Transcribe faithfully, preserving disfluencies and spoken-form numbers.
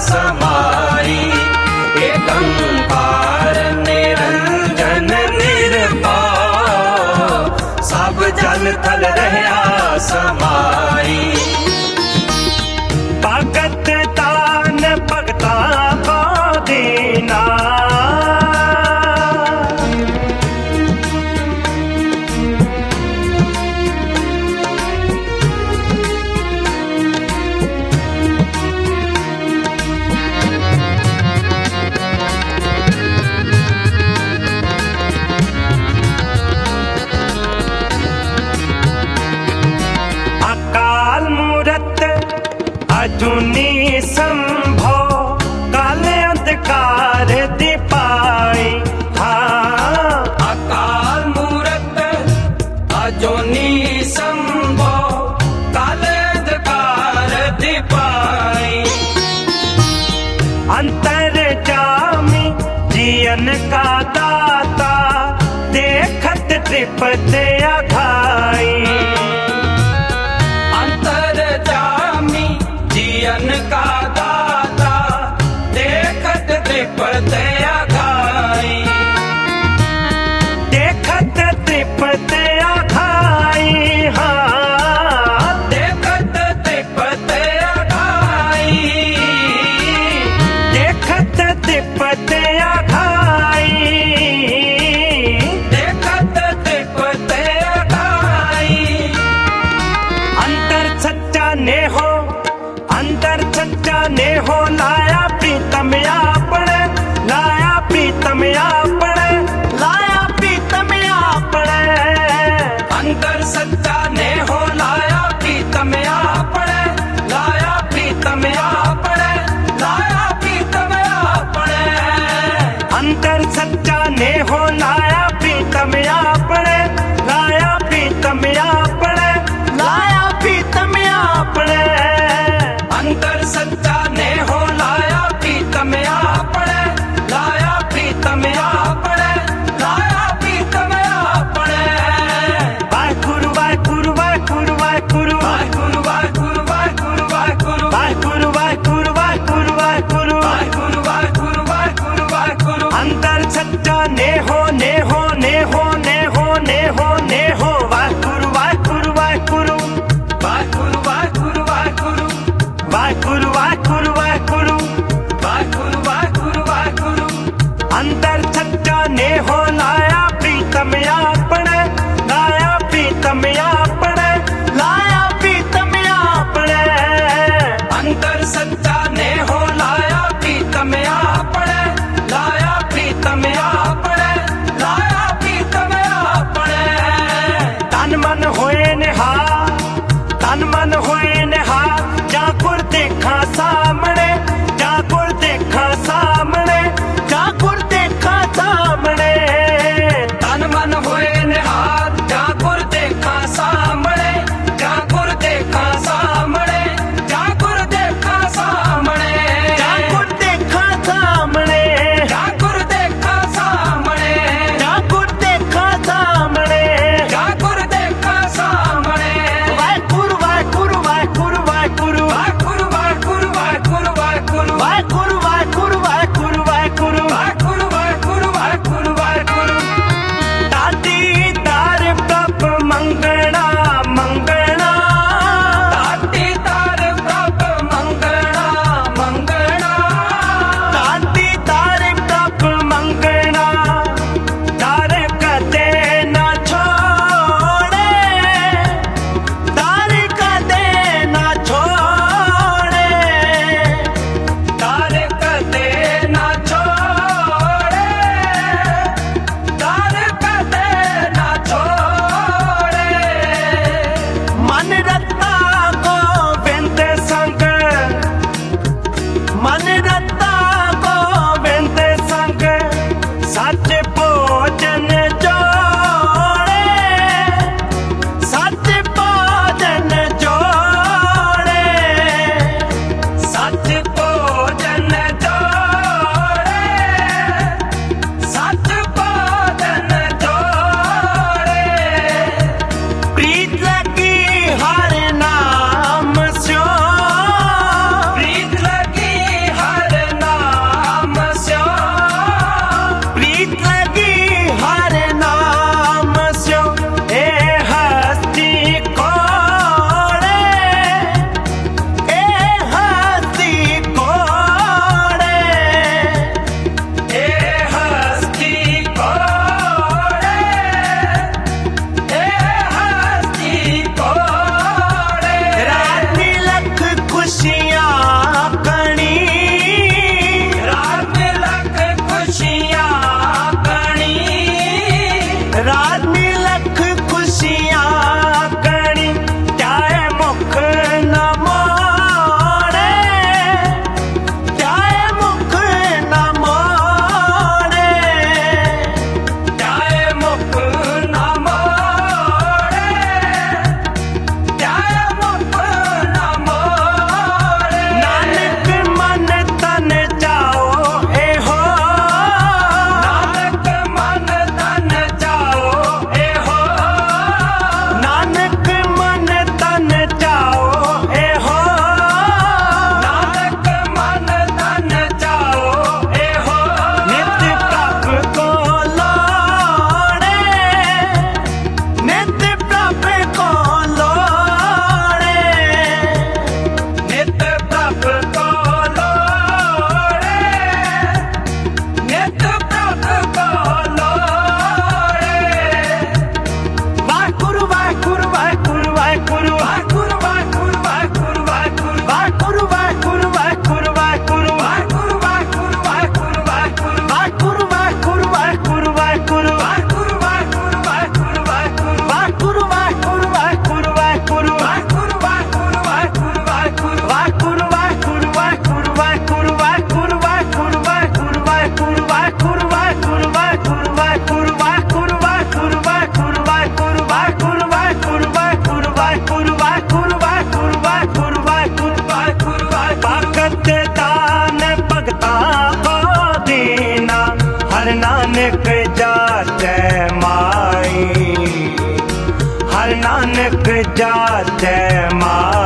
समाई। एकंकार निरंजन निर्भय सब जल थल रहया समाई। भगत दान भगता को देना अजूनी संभो काल अंधकार दिपाई। हाँ अकाल मूरत अजूनी संभो काल अंधकार दिपाई। अंतर जामी जियन का दाता देखत त्रिपत अघाई। जियन का दाता देखत त्रिपत अघाई। देखत त्रिपत अघाई। हाँ देखत त्रिपत अघाई। देखत त्रिपत अघाई। देखत त्रिपत अघाई। अंतर सच्चा ने हो अंतर सच्चा ने हो लाया प्रीतम आपने। लाया प्रीतम आपने। लाया प्रीतम आपने। अंतर सच्चा ने हो लाया प्रीतम आपने। लाया प्रीतम आपने। लाया प्रीतम आपने। अंतर सच्चा ने हो लाया प्रीतम आपने। लाया प्रीतम आपने। लाया प्रीतम आपने। अंतर सच्चा ने हो लाया प्रीतम आपने। लाया प्रीतम आपने। लाया प्रीतम आपने। वाहेगुरु वाहेगुरु वाहेगुरु वाहेगुरु वाहेगुरु वाहेगुरु वाहेगुरु वाहेगुरु वाहेगुरु वाहेगुरु वाहेगुरु वाहेगुरु वाहेगुरु वाहेगुरु वाहेगुरु वाहेगुरु। अंतर भगत दान भगता को दीना, हर नानक जाते माई, हर नानक जाते माई।